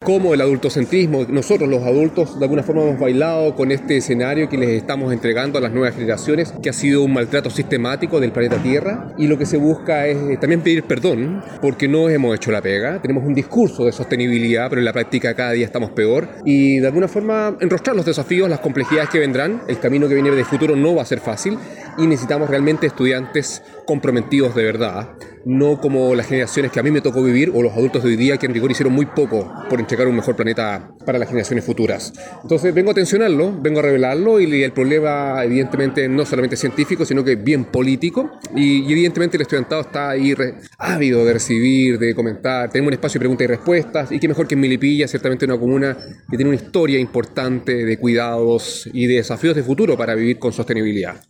cómo el adultocentrismo, nosotros los adultos de alguna forma hemos bailado con este escenario que les estamos entregando a las nuevas generaciones, que ha sido un maltrato sistemático del planeta Tierra, y lo que se busca es también pedir perdón porque no hemos hecho la pega. Tenemos un discurso de sostenibilidad, pero en la práctica cada día estamos peor, y de alguna forma enrostrar los desafíos, las complejidades que vendrán. El camino que viene de futuro no va a ser fácil y necesitamos realmente estudiantes comprometidos de verdad, no como las generaciones que a mí me tocó vivir o los adultos de hoy día que en rigor hicieron muy poco por entregar un mejor planeta para las generaciones futuras. Entonces vengo a tensionarlo, vengo a revelarlo, y el problema evidentemente no solamente científico, sino que bien político, y evidentemente el estudiantado está ahí ávido de recibir, de comentar. Tenemos un espacio de preguntas y respuestas, y qué mejor que en Melipilla, ciertamente una comuna que tiene una historia importante de cuidados y de desafíos de futuro para vivir con sostenibilidad.